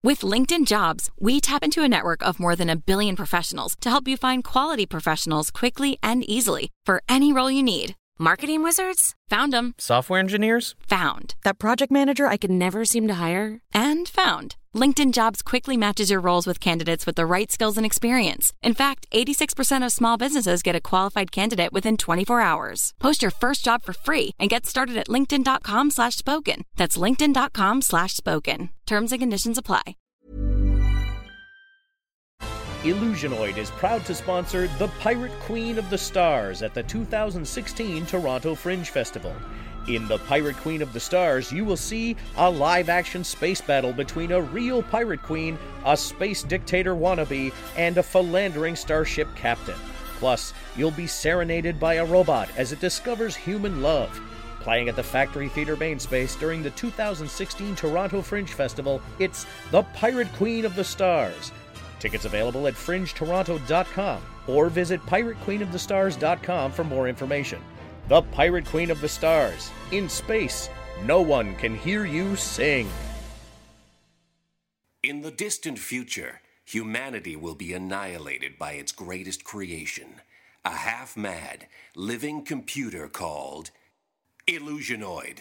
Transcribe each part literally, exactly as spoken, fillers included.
With LinkedIn Jobs, we tap into a network of more than a billion professionals to help you find quality professionals quickly and easily for any role you need. Marketing wizards? Found them. Software engineers? Found. That project manager I could never seem to hire? And found. LinkedIn Jobs quickly matches your roles with candidates with the right skills and experience. In fact, eighty-six percent of small businesses get a qualified candidate within twenty-four hours. Post your first job for free and get started at linkedin.com slash spoken. That's linkedin.com slash spoken. Terms and conditions apply. Illusionoid is proud to sponsor the Pirate Queen of the Stars at the two thousand sixteen Toronto Fringe Festival. In the Pirate Queen of the Stars, you will see a live-action space battle between a real pirate queen, a space dictator wannabe, and a philandering starship captain. Plus, you'll be serenaded by a robot as it discovers human love. Playing at the Factory Theatre main space during the two thousand sixteen Toronto Fringe Festival, it's the Pirate Queen of the Stars. Tickets available at fringe toronto dot com or visit pirate queen of the stars dot com for more information. The Pirate Queen of the Stars. In space, no one can hear you sing. In the distant future, humanity will be annihilated by its greatest creation, a half-mad, living computer called Illusionoid.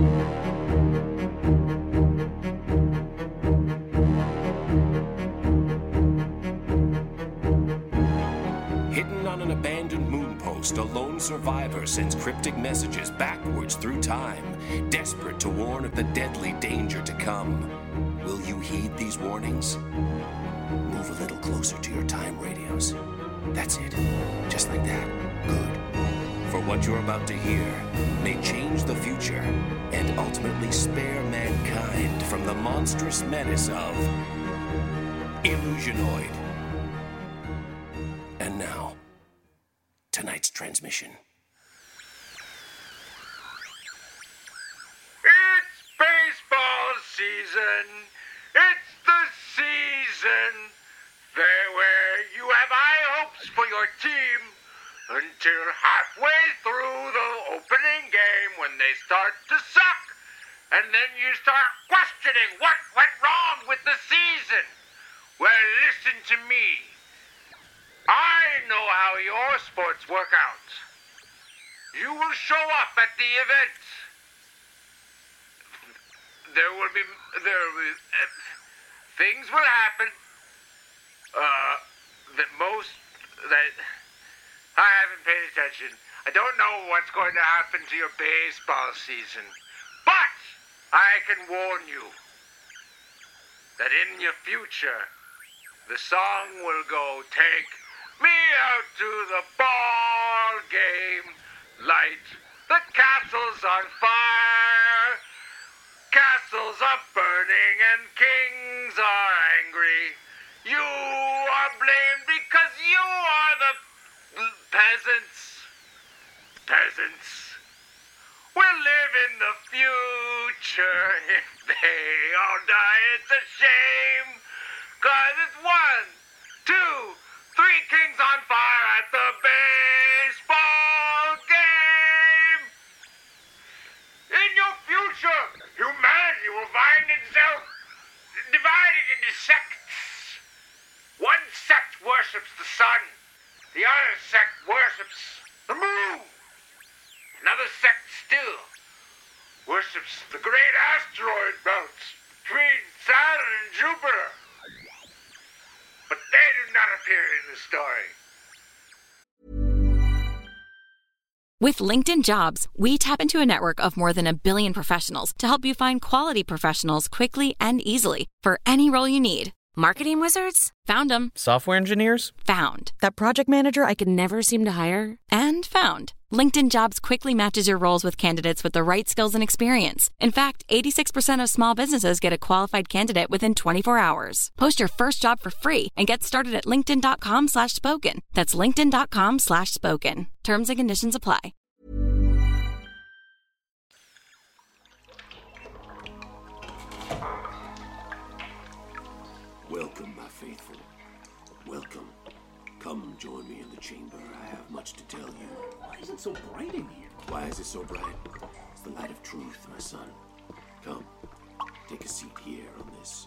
Hidden on an abandoned moon post, a lone survivor sends cryptic messages backwards through time, desperate to warn of the deadly danger to come. Will you heed these warnings? Move a little closer to your time radios. That's it. Just like that. Good. For what you're about to hear may change the future and ultimately spare mankind from the monstrous menace of Illusionoid. And now, tonight's transmission. It's baseball season. It's the season there where you have high hopes for your team until halfway through the opening game when they start to suck. And then you start questioning what went wrong with the season. Well, listen to me. I know how your sports work out. You will show up at the event. There will be, there will be, uh, things will happen, uh, that most, that, I haven't paid attention. I don't know what's going to happen to your baseball season, but I can warn you that in your future, the song will go, take me out to the ball game, light the castles on fire. Castles are burning and kings are angry. You are blamed because you are the peasants. Peasants will live in the future. If they all die, it's a shame. Cause it's one, two, three kings on fire at the baseball game. In your future, humanity will find itself divided into sects. One sect worships the sun. The other sect worships the moon. Another sect still worships the great asteroid belts between Saturn and Jupiter. But they do not appear in the story. With LinkedIn Jobs, we tap into a network of more than a billion professionals to help you find quality professionals quickly and easily for any role you need. Marketing wizards? Found them. Software engineers? Found. That project manager I could never seem to hire? And found. LinkedIn Jobs quickly matches your roles with candidates with the right skills and experience. In fact, eighty-six percent of small businesses get a qualified candidate within twenty-four hours. Post your first job for free and get started at linkedin.com slash spoken. That's linkedin.com slash spoken. Terms and conditions apply. Welcome, my faithful. Welcome. Come join me in the chamber. I have much to tell you. Why is it so bright in here? Why is it so bright? It's the light of truth, my son. Come, take a seat here on this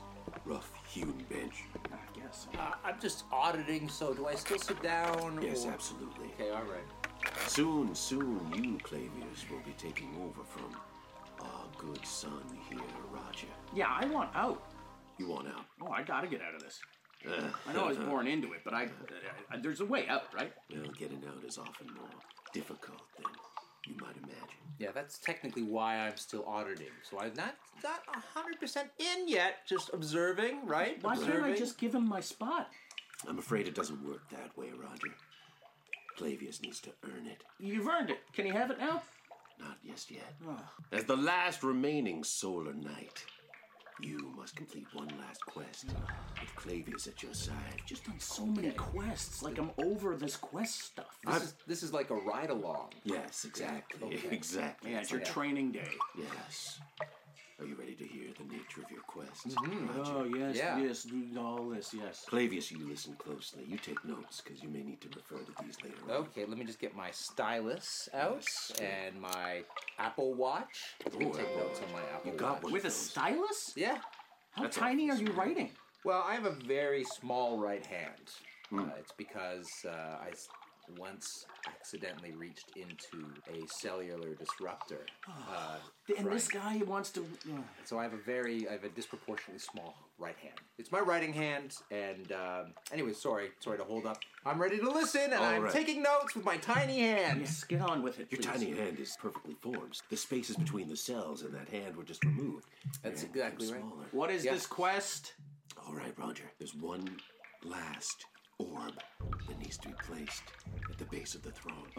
rough-hewn bench. I guess. Uh, I'm just auditing, so do I still sit down? Yes, or... absolutely. Okay, all right. Soon, soon, you, Clavius, will be taking over from our good son here, Roger. Yeah, I want out. You want out? Oh, I gotta get out of this. Uh, I know I was born into it, but I, I, I there's a way out, right? Well, getting out is often more difficult than you might imagine. Yeah, that's technically why I'm still auditing. So I'm not not one hundred percent in yet, just observing, right? Why observing. can't I just give him my spot? I'm afraid it doesn't work that way, Roger. Clavius needs to earn it. You've earned it. Can he have it now? Not just yet. Oh. As the last remaining Solar Knight, you must complete one last quest with Clavius at your side. I've just done so many quests. Like, I'm over this quest stuff. This is, this is like a ride-along. Yes, exactly. Okay. Exactly. Yeah, it's your Yeah. training day. Yes. Are you ready to hear the nature of your quest? Oh, yes, Yeah. yes, do all this, yes. Clavius, you listen closely. You take notes, because you may need to refer to these later on. Okay, let me just get my stylus out Yes. and my Apple Watch. Let me Oh, take Apple notes on my Apple You got Watch. one. With a Those. stylus? Yeah. How That's tiny are awful. you writing? Well, I have a very small right hand. Hmm. Uh, it's because uh, I s- once accidentally reached into a cellular disruptor. Uh, And this Frank. guy wants to... uh, So I have a very, I have a disproportionately small right hand. It's my writing hand, and um, anyway, sorry, sorry to hold up. I'm ready to listen, and All I'm right. taking notes with my tiny hand. yes, get on with it, Your please. tiny hand is perfectly formed. The spaces between the cells in that hand were just removed. That's Your hand exactly became right. smaller. What is Yeah. this quest? All right, Roger. There's one last orb that needs to be placed at the base of the throne.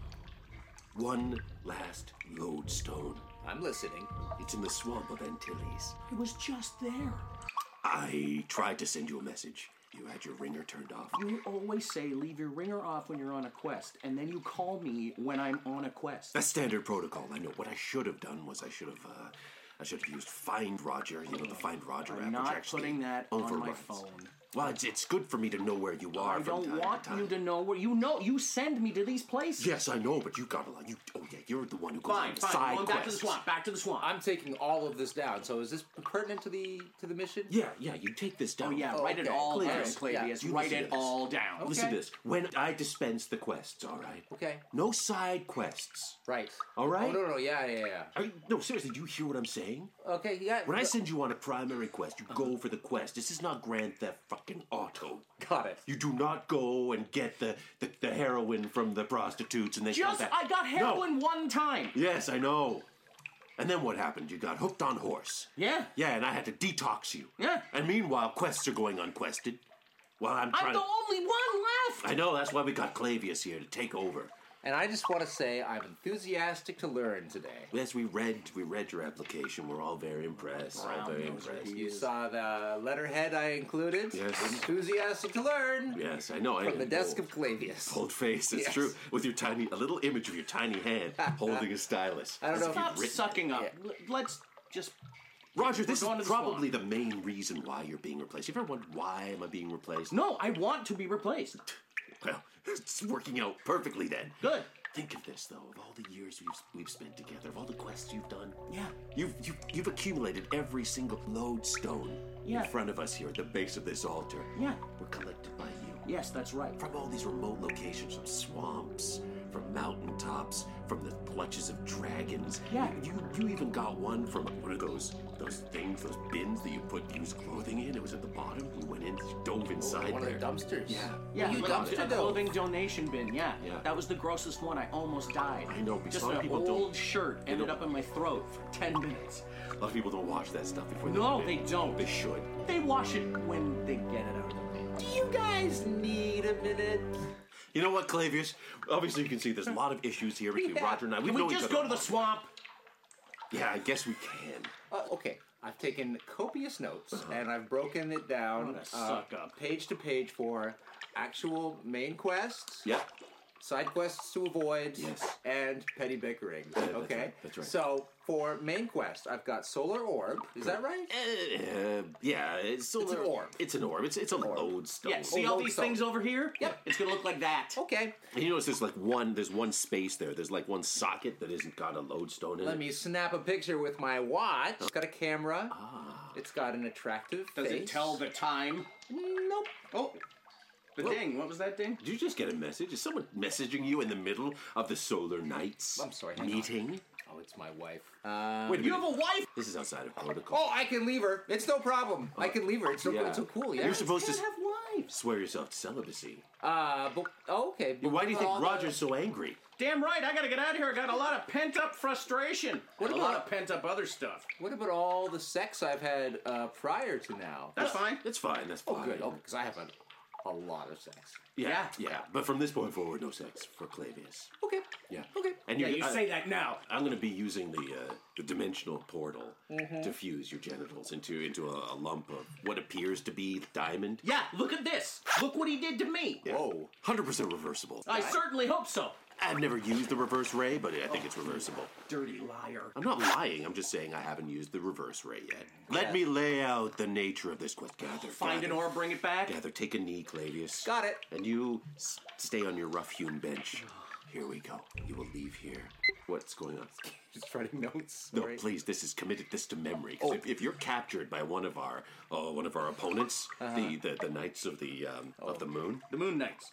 One last lodestone. I'm listening. It's in the swamp of Antilles. It was just there. I tried to send you a message. You had your ringer turned off. You always say leave your ringer off when you're on a quest, and then you call me when I'm on a quest. That's standard protocol. I know. What I should have done was I should have, uh, I should have used Find Roger. You know, the Find Roger app. I'm which not actually putting that on my overrides. phone. Well, it's, it's good for me to know where you are. I from don't time want to time. you to know where you know. You send me to these places. Yes, I know, but you got a lot. You, oh yeah, you're the one who goes on Fine, the fine. side Going back to the quests. swamp. Back to the swamp. I'm taking all of this down. So is this pertinent to the to the mission? Yeah, yeah, you take this down. Oh yeah, Oh, write it okay. all down, Clavius, Clavius. yeah, you Write listen to it this. all down. Listen to Okay. this. When I dispense the quests, all right? Okay. No side quests. Right. All right? Oh, no, no, yeah, yeah, yeah. Are you, no, seriously, do you hear what I'm saying? Okay, yeah. When I send you on a primary quest, you go for the quest. This is not Grand Theft fucking Auto. Got it. You do not go and get the, the, the heroin from the prostitutes and then Just, come back. I got heroin No. one time. Yes, I know. And then what happened? You got hooked on horse. Yeah. Yeah, and I had to detox you. Yeah. And meanwhile, quests are going unquested. While I'm trying I'm the to... only one left. I know, that's why we got Clavius here to take over. And I just want to say I'm enthusiastic to learn today. Yes, we read we read your application. We're all very impressed. All Brown very nose impressed. he You is. saw the letterhead I included? Yes. Enthusiastic to learn. Yes, I know. From the desk of Clavius. Bold face, it's Yes. true. With your tiny, a little image of your tiny hand holding a stylus. I don't As know if if you've Stop written- sucking up. Yeah. L- Let's just... Roger, this We're going is to the probably swamp. the main reason why you're being replaced. You ever wondered why am I being replaced? No, I want to be replaced. Well, it's working out perfectly then. Good. Think of this, though. Of all the years we've we've spent together, of all the quests you've done, Yeah. you've you've, you've accumulated every single lodestone Yeah. in front of us here at the base of this altar. Yeah. Were collected by you. Yes, that's right. From all these remote locations, from swamps, from mountaintops, from the clutches of dragons. Yeah. You you even got one from one of those those things, those bins that you put used clothing in. It was at the bottom. You went in, you dove inside One of there. the dumpsters. Yeah. Yeah, You like dumpster a dove. clothing donation bin. Yeah. Yeah. That was the grossest one. I almost died. I know, but Just some an people old don't- shirt they ended don't- up in my throat for ten minutes. A lot of people don't watch that stuff before they No, come in. they don't. They should. They wash it when they get it out of the bin. Do you guys need a minute? You know what, Clavius? Obviously, you can see there's a lot of issues here between Yeah. Roger and I. We've Can we known each just other go to the long. swamp? Yeah, I guess we can. Uh, okay, I've taken copious notes and I've broken it down What a suck up. page to page for actual main quests, Yeah. side quests to avoid, Yes. and petty bickering. that's okay, right, that's right. So for main quest, I've got Solar Orb. Is that right? Uh, yeah, it's still It's an orb. It's an orb. It's it's a lodestone. Yeah, see Oh, all load these stone. things over here? Yep. It's gonna look like that. Okay. And you notice there's like one. There's one space there. There's like one socket that isn't got a lodestone in Let it. me snap a picture with my watch. It's got a camera. Ah. It's got an attractive Does face. it tell the time? Nope. Oh, the ding. What was that ding? Did you just get a message? Is someone messaging you in the middle of the Solar Nights I'm sorry, hang on. meeting? Oh, it's my wife. Uh, Wait a You minute. have a wife? This is outside of protocol. oh, I can leave her. It's no problem. I can leave her. It's so, yeah. it's so cool. Yeah. You're supposed to Can't have wives. swear yourself to celibacy. Uh, but oh, okay. But Why do you think all the- Roger's so angry? Damn right, I gotta get out of here. I got a lot of pent up frustration. What and a about- lot of pent up other stuff. What about all the sex I've had uh, prior to now? That's fine. That's fine. That's fine. Oh, good. Oh, because I have had a lot of sex. Yeah, Yeah. yeah. But from this point forward, no sex for Clavius. Okay. Yeah. Okay. And Yeah, you, you I- say that now. I'm going to be using the uh, the dimensional portal Mm-hmm. to fuse your genitals into into a, a lump of what appears to be diamond. Yeah, look at this. Look what he did to me. Whoa. one hundred percent reversible. I certainly hope so. I've never used the reverse ray, but I think it's reversible. Dirty liar. I'm not lying. I'm just saying I haven't used the reverse ray yet. Let me lay out the nature of this quest. Gather, Find an gather, orb, bring it back. Gather, take a knee, Clavius. Got it. And you s- stay on your rough-hewn bench. Here we go. You will leave here. What's going on? Just writing notes. No, Sorry. please. This is committed this to memory. 'Cause Oh. if, if you're captured by one of our uh, one of our opponents, Uh-huh. the, the the Knights of the um, of the Moon. The Moon Knights.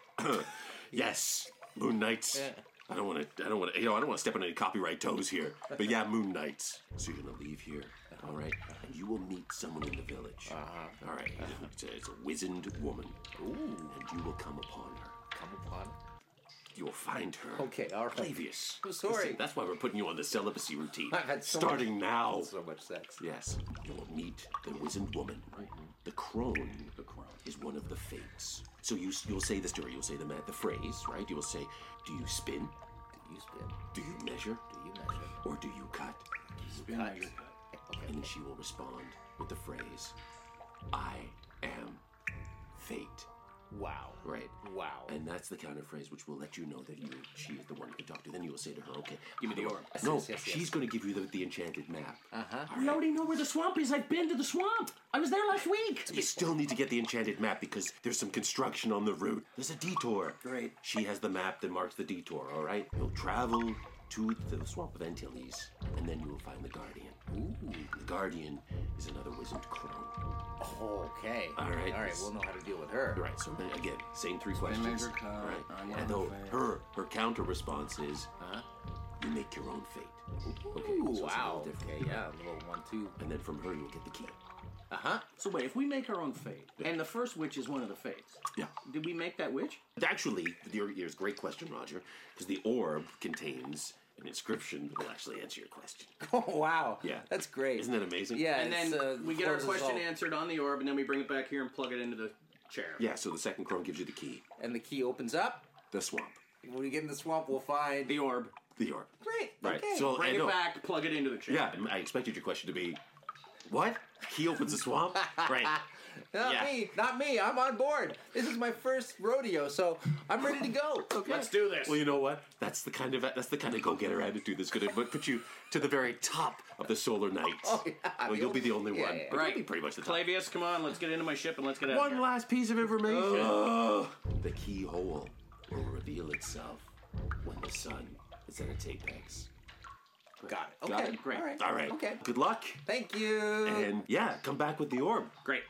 Yes, Moon Knights. Yeah. I don't want to. I don't want to. You know, I don't want to step on any copyright toes here. But yeah, Moon Knights. So you're gonna leave here, all right? And you will meet someone in the village. Uh-huh. All right. It's a, it's a wizened woman. Ooh. And you will come upon her. Come upon. You will find her. Okay, all right. Clavius. I'm sorry. Listen, that's why we're putting you on the celibacy routine. I've had so Starting much, now. So much sex. Yes, you will meet the wizened woman. The crone. The crone is one of the fates. So you you'll say this to her. You'll say the ma- the phrase, right? You will say, "Do you spin? Do you spin? Do you measure? Do you measure? Or do you cut?" Spin, measure, cut. Okay. And then she will respond with the phrase, "I am fate." Wow. Right. Wow. And that's the counter phrase which will let you know that you she is the one you can talk to. Then you will say to her, "Okay, Give me the orb." No, Yes, yes, yes. she's going to give you the, the enchanted map. Uh-huh. We already know where the swamp is. I've been to the swamp. I was there last week. You still need to get the enchanted map because there's some construction on the route. There's a detour. Great. She has the map that marks the detour, all right? You'll travel to the swamp of Antilles, and then you will find the Guardian. Ooh. The Guardian is another wizened crone. Okay. All right. All right. We'll know how to deal with her. All right, so then, again, same three questions. measure, cut, all right. I'm And on though fate. her her counter response is, uh, you make your own fate. Okay, Ooh, so it's a wow. little different. Okay, yeah, a little one, two. And then from her, you'll get the key. Uh-huh. So wait, if we make our own fate, and the first witch is one of the fates, Yeah. did we make that witch? Actually, your, here's a great question, Roger, because the orb contains an inscription that will actually answer your question. Oh, wow. Yeah. That's great. Isn't that amazing? Yeah. And it's, then uh, we get our closes question all- answered on the orb, and then we bring it back here and plug it into the chair. Yeah, so the second crone gives you the key. And the key opens up. The swamp. When we get in the swamp, we'll find... The orb. The orb. Great. Right. Okay. So Bring I it know. back, plug it into the chair. Yeah, I expected your question to be, what? Key opens the swamp? Right. Not Yeah. me. Not me. I'm on board. This is my first rodeo, so I'm ready to go. Okay. Let's do this. Well, you know what? That's the kind of that's the kind of go-getter attitude that's going to put you to the very top of the Solar Nights. Oh, yeah. Well, you'll be the only Yeah, one. yeah. But Right. you'll be pretty much the top. Clavius, come on, let's get into my ship and let's get out of One here. last piece of information. The keyhole will reveal itself when the sun is at its apex. Got it. Got Okay. it? Great. All right. All right. Okay. Good luck. Thank you. And yeah, come back with the orb. Great.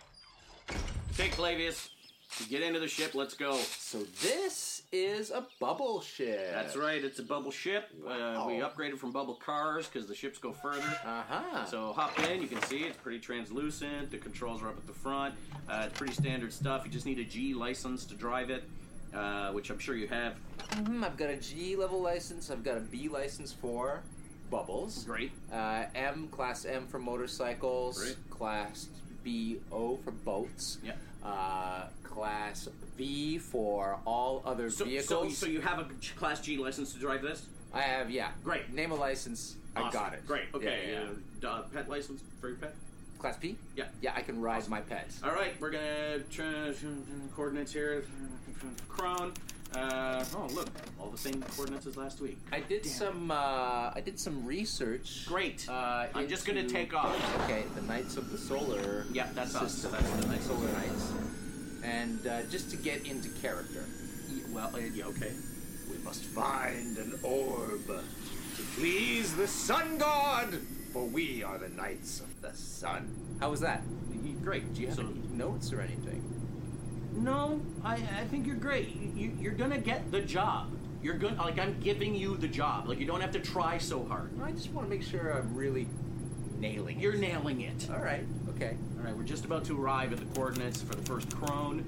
Take Clavius. Get into the ship. Let's go. So this is a bubble ship. That's right. It's a bubble ship. Uh, we upgraded from bubble cars because the ships go further. Uh-huh. So hop in. You can see it's pretty translucent. The controls are up at the front. Uh, it's pretty standard stuff. You just need a G license to drive it, uh, which I'm sure you have. Mhm, I've got a G level license. I've got a B license for bubbles. Great. Uh, M, class M for motorcycles. Great. Class B O for boats. Yeah. Uh, class V for all other So, vehicles. so, so you have a Class G license to drive this? I have, yeah. Great. Name a license. I Awesome. got it. Great. Okay. Yeah, yeah, yeah. Uh, uh, pet license for your pet? Class P? Yeah. Yeah, I can ride my pets. All right, we're gonna try coordinates here. Crone. Uh, oh, look, all the same coordinates as last week. I did Damn. some. Uh, I did some research. Great. Uh, I'm just gonna into- take off. Okay, the Knights of the Solar. Yeah, that's us. system. That's the Knights of Solar the- Knights. And uh, just to get into character, Y- Well, uh, yeah, okay. We must find an orb to please the Sun God, for we are the Knights of the Sun. how was that? Y- Great. Do you have So- any notes or anything? No, I, I think you're great. You, you, you're gonna get the job. You're good. Like I'm giving you the job. Like you don't have to try so hard. I just want to make sure I'm really nailing it. You're nailing it. All right. Okay. All right, we're just about to arrive at the coordinates for the first crone.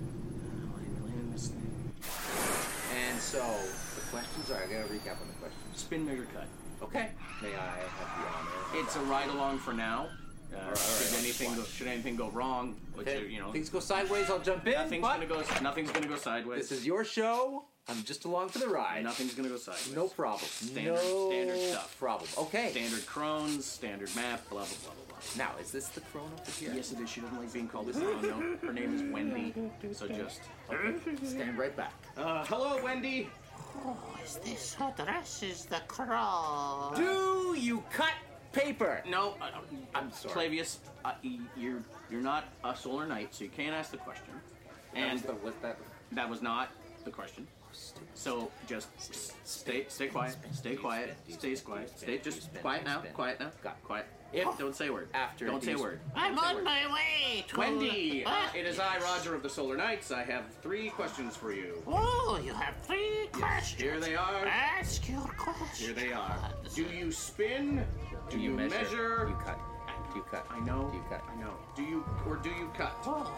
And so the questions are. I gotta recap on the questions. Spin, measure, cut. Okay. May I have the honor? It's a ride along for now. Uh, all right, should let's anything go, watch. should anything go wrong, which Okay. uh, you know, Things go sideways. I'll jump in. nothing's but gonna go. Nothing's gonna go sideways. This is your show. I'm just along for the ride. Nothing's gonna go sideways. No problem. Standard- no standard stuff. problem. Okay. Standard crones, standard map, blah blah blah blah blah. Now, is this the crone over here? Yes, it is. She doesn't like being called this now. No, her name is Wendy. So just Stand right back. uh, hello, Wendy. Oh, is this who dresses the crow? Do you cut paper? No, uh, I'm sorry. Clavius, uh, y- you're you're not a solar knight, so you can't ask the question. And That was the, was that that was not the question. So just s- stay stay quiet, stay quiet, stay quiet, stay just quiet now, quiet now, Got it. quiet. If don't say a word. After don't say a these- word. I'm Don't say a on word. my way to... Wendy, uh, Ah, it is I, Roger of the Solar Knights. I have three questions for you. Oh, you have three questions. Here they are. Ask your questions. Here they are. Do you spin? Do you, measure? Do you cut? Do you cut? I know. Do you cut? I know. Do you or do you cut?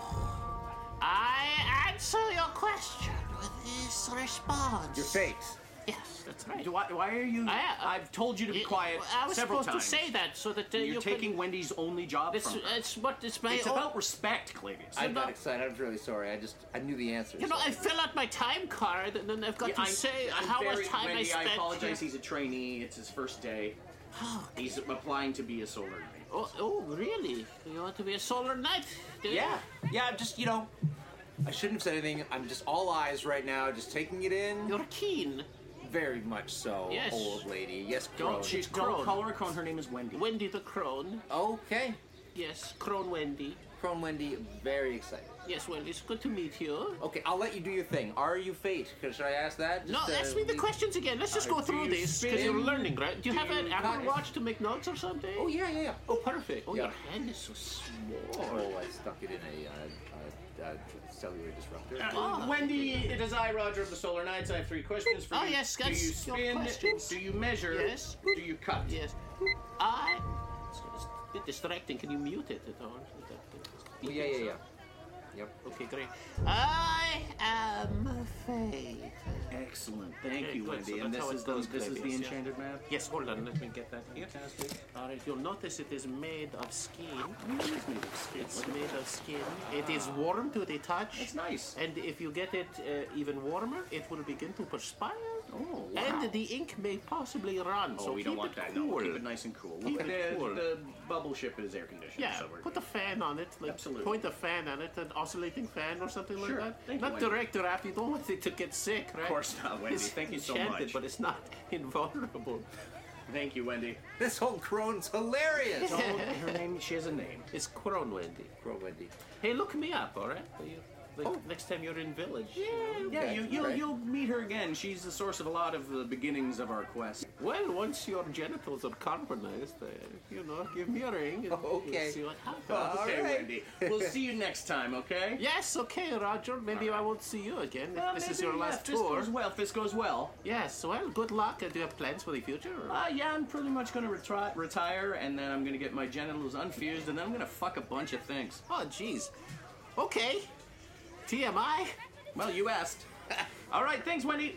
I answer your question with this response. Your face. Yes, that's right. Why, why are you? I, uh, I've told you to be It- quiet I was several supposed times. to say that so that uh, You're you taking can... Wendy's only job It's, from her. it's what it's my It's own... about respect, Clavius. I got not- excited. I'm really sorry. I just I knew the answer. You know, so- I fill out my time card and then I've got Yeah, to I'm- say I'm how very, much time Wendy, I spent I apologize. here. He's a trainee. It's his first day. He's applying to be a solar knight. Oh, oh, really? You want to be a solar knight? do you? Yeah. Yeah. I'm just you know. I shouldn't have said anything. I'm just all eyes right now, just taking it in. You're keen. Very much so, Yes. old lady. Yes, Don't crone. she's Crone. don't call her a crone. Her name is Wendy. Wendy the Crone. Okay. Yes, Crone Wendy. Crone Wendy, very excited. Yes, Wendy, it's good to meet you. Okay, I'll let you do your thing. Are you fate? Should I ask that? No, Just, uh, ask me the leave- questions again. Let's just Uh, go do through you this because spin? you're learning, right? Do you Do have an you Apple cut? Watch to make notes or something? Oh yeah, yeah, yeah. Oh, perfect. Oh, Yeah. your hand is so small. Oh, I stuck it in a uh, uh, uh, cellular disruptor. Uh, Wendy, it is I, Roger of the Solar Knights. I have three questions for Oh, you. yes, Do you that's your spin? questions. Do you measure? Yes. Do you cut? Yes. I... It's it's a bit distracting. Can you mute it at all? Oh, yeah, yeah, yeah. Yep. Okay, great. I am Faith. Excellent. Thank Okay, you, good. Wendy. So and that's this how is it the goes, this is the Clavius, yeah. enchanted map. Yes, hold on. Let me get that here. Fantastic. All right, you'll notice it is made of skin. It is made of skin. It's made of skin. It is warm to the touch. That's nice. And if you get it uh, even warmer, it will begin to perspire. Oh, wow. And the ink may possibly run. Oh, so we keep don't want it that. cool. No, keep it nice and cool. Keep the, it cool. the bubble ship is air conditioned. Yeah, so we're put a fan on it. Like Absolutely. Point a fan on it, an oscillating fan or something Sure. like that. Thank you, not Wendy. direct draft. You don't want it to get sick, right? Of course not, Wendy. It's Thank you so enchanted, much. but it's not invulnerable. Thank you, Wendy. This whole crone's hilarious. Don't, her name. She has a name. It's Crone Wendy. Crone Wendy. Hey, look me up, all right? You, like, Oh. Next time you're in village. Yeah, Okay, you, you'll, right. you'll meet her again. She's the source of a lot of the beginnings of our quest. Well, once your genitals are carbonized, uh, you know, give me a ring and Okay. we'll see what happens. All okay, right. Wendy. We'll see you next time, okay? Yes, okay, Roger. Maybe I won't see you again. Well, if this is maybe, your yeah, last if this tour. goes well, if this goes well. Yes, well, good luck. Uh, do you have plans for the future? or- Uh, yeah, I'm pretty much going to retri- retire, and then I'm going to get my genitals unfused, and then I'm going to fuck a bunch of things. Oh, jeez. Okay. T M I. Well, you asked. All right, thanks, Wendy.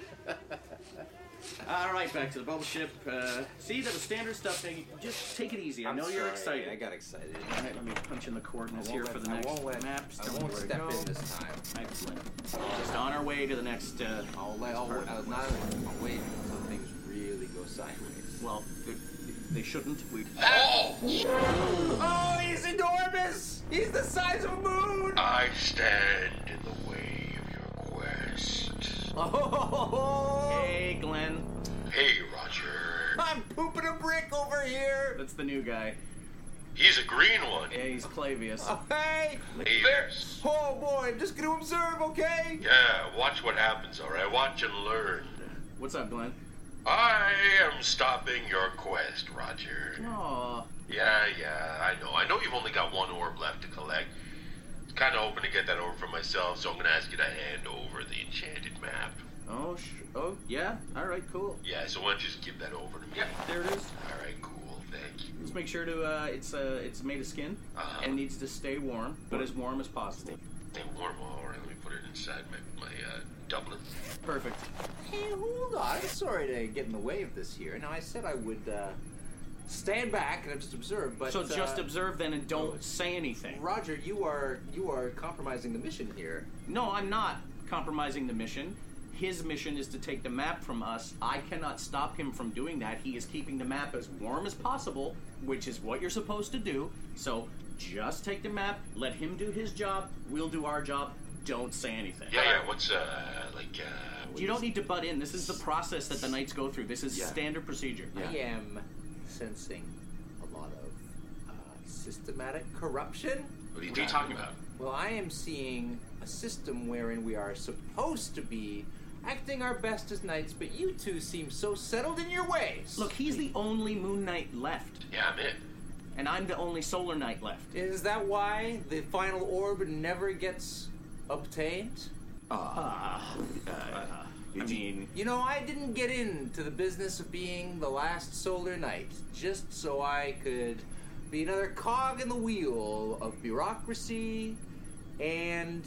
All right, back to the bubble ship. Uh, see, that was standard stuff. Now, you just take it easy. I I'm know you're sorry, excited. I got excited. All right, let me punch in the coordinates I here won't for let- the I next won't let- maps. I Tell me won't where to step go. in this time. Excellent. Just on our way to the next. Uh, I'll let. I'll, I'll not. I'll wait until things really go sideways. well, they, they shouldn't. We. Oh, he's enormous! He's the size of a moon! I stand in the way of your quest. Oh, Hey, Glenn. Hey, Roger. I'm pooping a brick over here. That's the new guy. He's a green one. Yeah, he's Clavius. Oh, hey. Clavius. Oh, boy, I'm just going to observe, okay? Yeah, watch what happens, all right? Watch and learn. What's up, Glenn? I am stopping your quest, Roger. Aw. Yeah, yeah, I know. I know you've only got one orb left to collect. Kind of hoping to get that orb for myself, so I'm going to ask you to hand over the enchanted map. Oh, sh- oh, yeah. All right, cool. Yeah, so why don't you just give that over to me? Yeah, there it is. All right, cool. Thank you. Just make sure to, uh, it's, uh, it's made of skin Uh-huh. and needs to stay warm, but as warm as possible. Stay warm, all right. Let me put it inside my, my uh, doublet. Perfect. Hey, hold on. I'm sorry to get in the way of this here. Now, I said I would uh, stand back and just observe, but... So just uh, observe then and don't say anything. Roger, you are you are compromising the mission here. No, I'm not compromising the mission. His mission is to take the map from us. I cannot stop him from doing that. He is keeping the map as warm as possible, which is what you're supposed to do. So just take the map, let him do his job, we'll do our job. Don't say anything. Yeah, yeah, what's, uh, like, uh... what You don't is- need to butt in. This is the process that the Knights go through. This is Yeah. standard procedure. I am sensing a lot of uh, systematic corruption. What are you talking about? Well, I am seeing a system wherein we are supposed to be acting our best as knights, but you two seem so settled in your ways. Look, he's the only Moon Knight left, Yeah, I'm in. and I'm the only Solar Knight left. Is that why the final orb never gets obtained? Ah, uh, I mean, You know, I didn't get into the business of being the last Solar Knight just so I could be another cog in the wheel of bureaucracy and,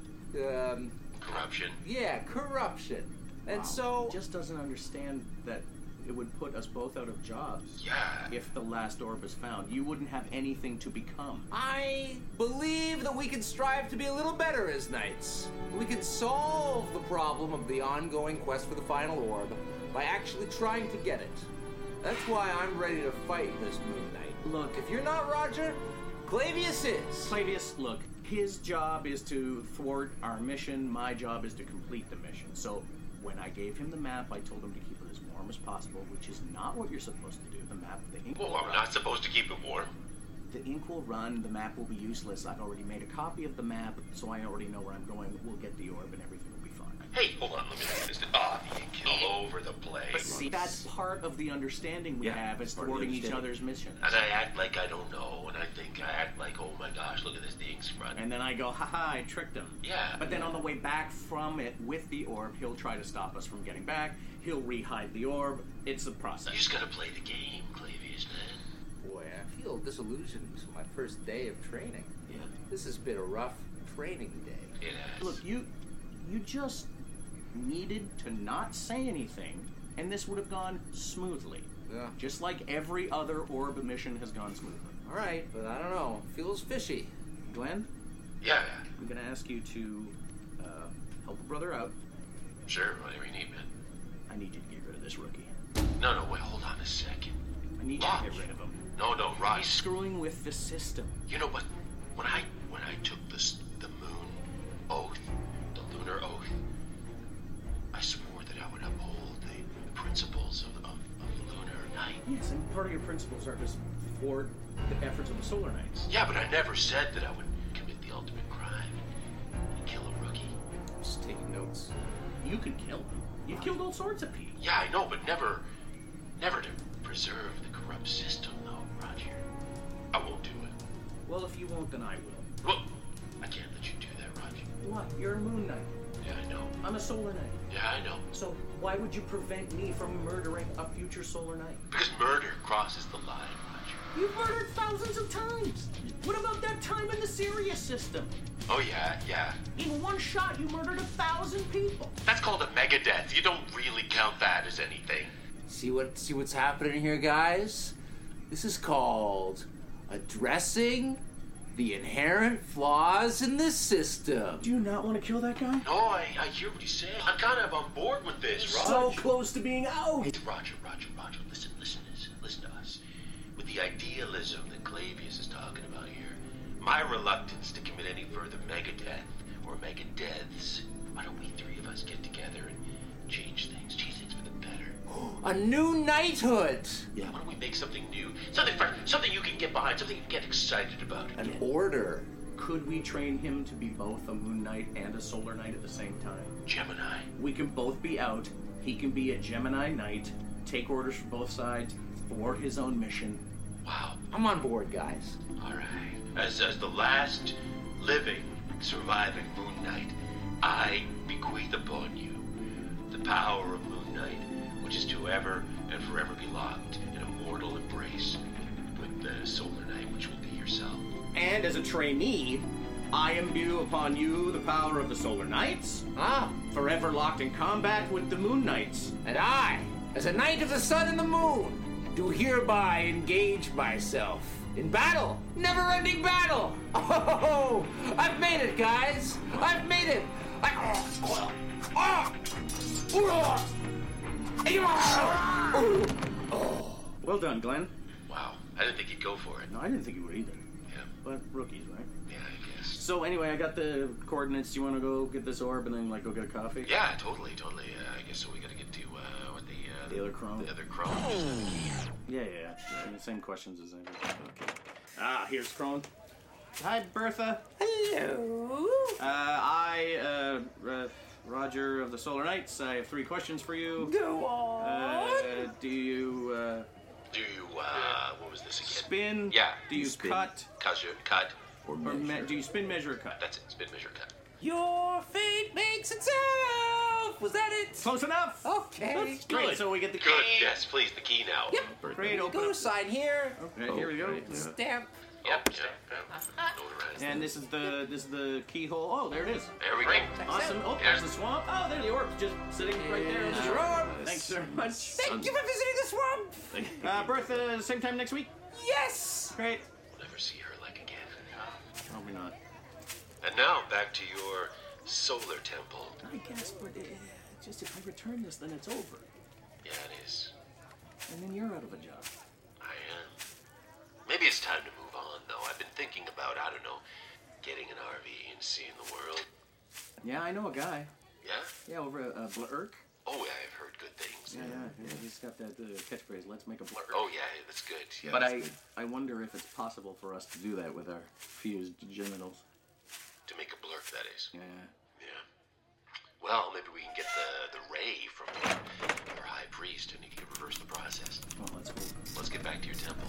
um, Corruption. yeah, corruption. And wow. so, He just doesn't understand that it would put us both out of jobs. Yeah. If the last orb is found, you wouldn't have anything to become. I believe that we can strive to be a little better as knights. We can solve the problem of the ongoing quest for the final orb by actually trying to get it. That's why I'm ready to fight this Moon Knight. Look, If you're not Roger, Clavius is. Clavius, look, his job is to thwart our mission. My job is to complete the mission. So when I gave him the map, I told him to keep it as warm as possible, which is not what you're supposed to do. The map, the ink. Well, will I'm run. not supposed to keep it warm. The ink will run. The map will be useless. I've already made a copy of the map, so I already know where I'm going. We'll get the orb, and everything will be fine. Hey, hold on, let me look at this. Ah, the ink all over the place. See, that's part of the understanding we Yeah, have is part of the thwarting each understanding. other's missions. And I act like I don't know, and I think I act like, oh my gosh, look at this, the ink's running. And then I go, haha, I tricked him. Yeah. But then on the way back from it with the orb, he'll try to stop us from getting back. He'll re-hide the orb. It's a process. You just gotta play the game, Clavius, man. Boy, I feel disillusioned from my first day of training. Yeah. This has been a rough training day. It has. Look, you, you just needed to not say anything, and this would have gone smoothly. Yeah. Just like every other orb mission has gone smoothly. All right, but I don't know. Feels fishy. Glenn, Yeah, I'm gonna ask you to uh, help a brother out. sure, whatever you need, man. I need you to get rid of this rookie. No, no, wait, hold on a second. I need Raj. you to get rid of him. No, no, He's Raj. screwing with the system. You know what? When I when I took this the moon oath, the lunar oath, I swore that I would uphold the principles of, of, of the lunar night. Yes, and part of your principles are to thwart the efforts of the Solar Knights. Yeah, but I never said that I would commit the ultimate crime and kill a rookie. I'm just taking notes. You could kill him. You've killed all sorts of people. Yeah, I know, but never, never to preserve the corrupt system, though, Roger. I won't do it. Well, if you won't, then I will. Well, I can't let you do that, Roger. What? You're a Moon Knight. Yeah, I know. I'm a Solar Knight. Yeah, I know. So why would you prevent me from murdering a future Solar Knight? Because murder crosses the line, Roger. You've murdered thousands of times. What about that time in the Sirius system? Oh, yeah, yeah. In one shot, you murdered a thousand people. That's called a megadeath. You don't really count that as anything. See what see what's happening here, guys? This is called addressing the inherent flaws in this system. Do you not want to kill that guy? No, I, I hear what he's saying. I'm kind of on board with this, Roger. So close to being out. Hey, Roger, Roger, Roger, listen, listen, listen, listen to us. With the idealism that Clavius is talking about here, my reluctance to commit any further megadeath or megadeaths why don't we three of us get together and change things, change things for the better? A new knighthood! Yeah. Why don't we make something new? Something fresh, something you can get behind, something you can get excited about. An order. Could we train him to be both a Moon Knight and a Solar Knight at the same time? Gemini. We can both be out. He can be a Gemini Knight, take orders from both sides, for his own mission. Wow. I'm on board, guys. All right. As, as the last living, surviving Moon Knight, I bequeath upon you the power of Moon Knight, which is to ever and forever be locked in a mortal embrace with the Solar Knight, which will be yourself. And as a trainee, I imbue upon you the power of the Solar Knights. Ah. Forever locked in combat with the Moon Knights. And I, as a knight of the sun and the moon, do hereby engage myself in battle. Never-ending battle. Oh, I've made it, guys. I've made it. I... Oh, oh, oh, oh. Well done, Glenn. Wow. I didn't think you'd go for it. No, I didn't think you would either. Yeah. But rookies, right? Yeah, I guess. So anyway, I got the coordinates. Do you want to go get this orb and then like go get a coffee? Yeah, totally, totally. Uh, I guess so. We got to get to uh, what the uh, The other Chrome. The other Chrome. Yeah, yeah, yeah. I mean, same questions as I. Okay. Ah, here's Crone. Hi, Bertha. Hello. Uh, I, uh, uh, Roger of the Solar Knights. I have three questions for you. Go on. Uh, do you, uh... Do you, uh, what was this again? Spin? Yeah. Do you spin, cut? Cut, cut. Or, or me- do you spin, measure, or cut? That's it. Spin, measure, cut. Your fate makes itself. Was that it? Close enough. Okay. That's great. So we get the key. Good. Yes, please. The key now. Yep. Great. Open Go up. sign here. Okay, here we go. Stamp. Yep. Yep. yep. Notarized. And this is the this is the keyhole. Oh, there it is. There we go. Awesome. Oh, there's the swamp. Oh, there the orb's just sitting right there. There's your orb. Thanks very much. Thank you for visiting the swamp. Uh, Bertha, same time next week? Yes. Great. We'll never see her like again. Probably not. And now back to your solar temple. I guess, but uh, just if I return this, then it's over. Yeah, it is. And then you're out of a job. I am. Maybe it's time to move on, though. I've been thinking about, I don't know, getting an R V and seeing the world. Yeah, I know a guy. Yeah? Yeah, over at uh, Blurk. Oh, yeah, I've heard good things. Yeah, yeah, yeah. He's got that uh, catchphrase, let's make a Blurk. Oh, yeah, that's good. Yeah, but that's I, good. I wonder if it's possible for us to do that with our fused genitals. To make a blurk, that is. Yeah. Yeah. Well, maybe we can get the, the ray from our, our high priest and he can reverse the process. Well, let's hope. Let's get back to your temple.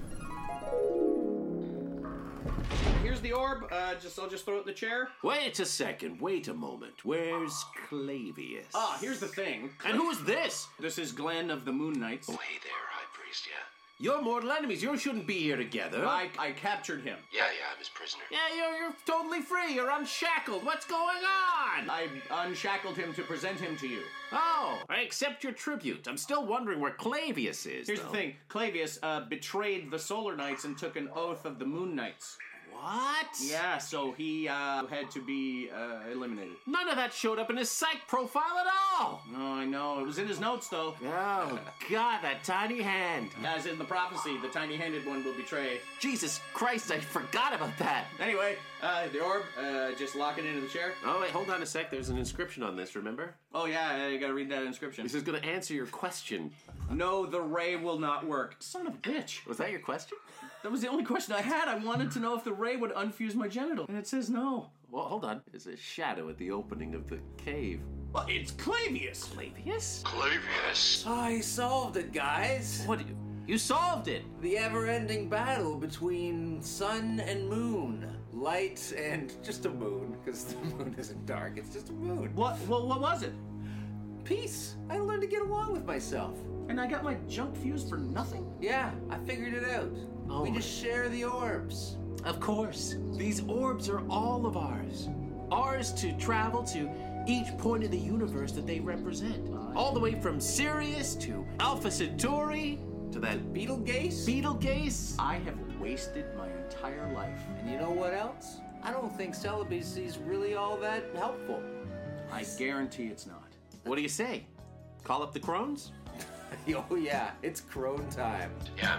Here's the orb. Uh, just I'll just throw it in the chair. Wait a second. Wait a moment. Where's Clavius? Ah, here's the thing. And who is this? This is Glenn of the Moon Knights. Oh, hey there, high priest, yeah. You're mortal enemies. You shouldn't be here together. I, I captured him. Yeah, yeah, I'm his prisoner. Yeah, you're, you're totally free. You're unshackled. What's going on? I unshackled him to present him to you. Oh, I accept your tribute. I'm still wondering where Clavius is, Here's though. the thing. Clavius uh, betrayed the Solar Knights and took an oath of the Moon Knights. What? Yeah, so he uh, had to be uh, eliminated. None of that showed up in his psych profile at all. No, I know. It was in his notes, though. Oh, God, that tiny hand. As in the prophecy, the tiny-handed one will betray. Jesus Christ, I forgot about that. Anyway, uh, the orb, uh, just lock it into the chair. Oh, wait, hold on a sec. There's an inscription on this, remember? Oh, yeah, you gotta read that inscription. This is going to answer your question. No, the ray will not work. Son of a bitch. Was that your question? That was the only question I had. I wanted to know if the ray would unfuse my genital. And it says no. Well, hold on. There's a shadow at the opening of the cave. Well, it's Clavius. Clavius? Clavius. I solved it, guys. What? You, you solved it. The ever-ending battle between sun and moon. Light and just a moon, because the moon isn't dark. It's just a moon. What? Well, what was it? Peace. I learned to get along with myself. And I got my junk fused for nothing? Yeah, I figured it out. Oh we my- just share the orbs. Of course. These orbs are all of ours. Ours to travel to each point of the universe that they represent. All the way from Sirius to Alpha Centauri to that Betelgeuse? Betelgeuse. I have wasted my entire life. And you know what else? I don't think celibacy's really all that helpful. I guarantee it's not. What do you say? Call up the Crones? Oh yeah, it's crone time. Yeah, I'm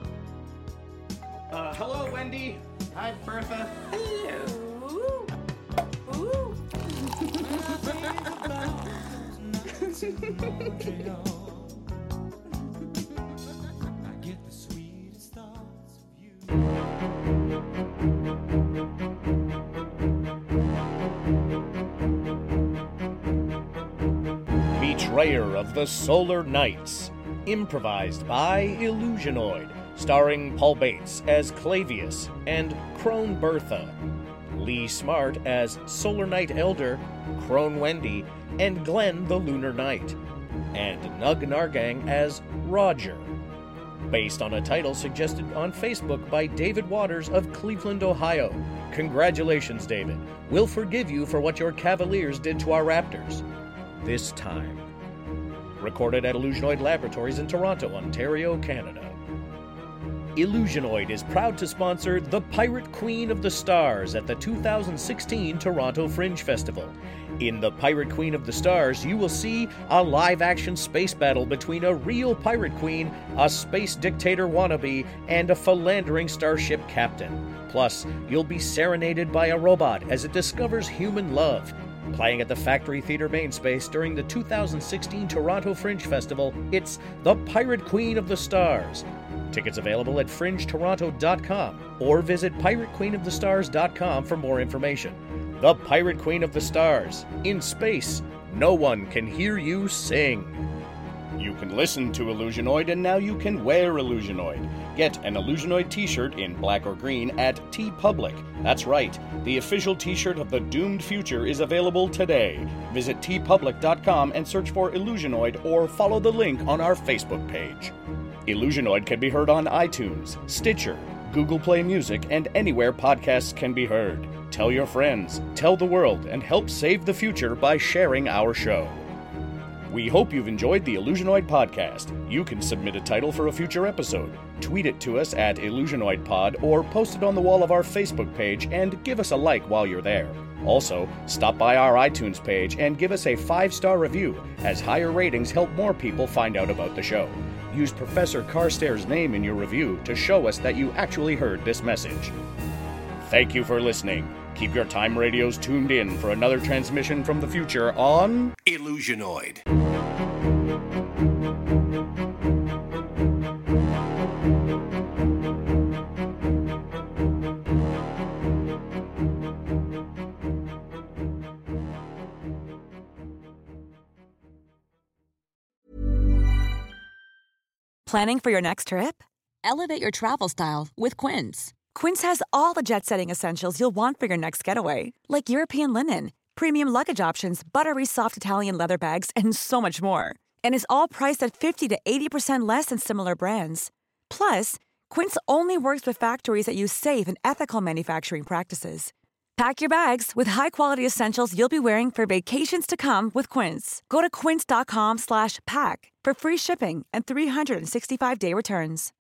in. Uh, hello, Wendy. Hi, Bertha. Hello. Ooh. Betrayer of the Solar Knights, improvised by Illusionoid, starring Paul Bates as Clavius and Crone Bertha, Lee Smart as Solar Knight Elder, Crone Wendy, and Glenn the Lunar Knight, and Nug Nargang as Roger. Based on a title suggested on Facebook by David Waters of Cleveland, Ohio. Congratulations, David. We'll forgive you for what your Cavaliers did to our Raptors. This time. Recorded at Illusionoid Laboratories in Toronto, Ontario, Canada. Illusionoid is proud to sponsor the Pirate Queen of the Stars at the two thousand sixteen Toronto Fringe Festival. In the Pirate Queen of the Stars, you will see a live-action space battle between a real pirate queen, a space dictator wannabe, and a philandering starship captain. Plus, you'll be serenaded by a robot as it discovers human love. Playing at the Factory Theatre main space during the two thousand sixteen Toronto Fringe Festival, it's the Pirate Queen of the Stars. Tickets available at fringe toronto dot com or visit pirate queen of the stars dot com for more information. The Pirate Queen of the Stars. In space, no one can hear you sing. You can listen to Illusionoid, and now you can wear Illusionoid. Get an Illusionoid t-shirt in black or green at TeePublic. That's right, the official t-shirt of the doomed future is available today. Visit tee public dot com and search for Illusionoid or follow the link on our Facebook page. Illusionoid can be heard on iTunes, Stitcher, Google Play Music, and anywhere podcasts can be heard. Tell your friends, tell the world, and help save the future by sharing our show. We hope you've enjoyed the Illusionoid podcast. You can submit a title for a future episode, tweet it to us at IllusionoidPod, or post it on the wall of our Facebook page and give us a like while you're there. Also, stop by our iTunes page and give us a five-star review, as higher ratings help more people find out about the show. Use Professor Carstairs' name in your review to show us that you actually heard this message. Thank you for listening. Keep your time radios tuned in for another transmission from the future on Illusionoid. Planning for your next trip? Elevate your travel style with Quince. Quince has all the jet-setting essentials you'll want for your next getaway, like European linen, premium luggage options, buttery soft Italian leather bags, and so much more. And is all priced at fifty to eighty percent less than similar brands. Plus, Quince only works with factories that use safe and ethical manufacturing practices. Pack your bags with high-quality essentials you'll be wearing for vacations to come with Quince. Go to quince dot com slash pack for free shipping and three sixty-five day returns.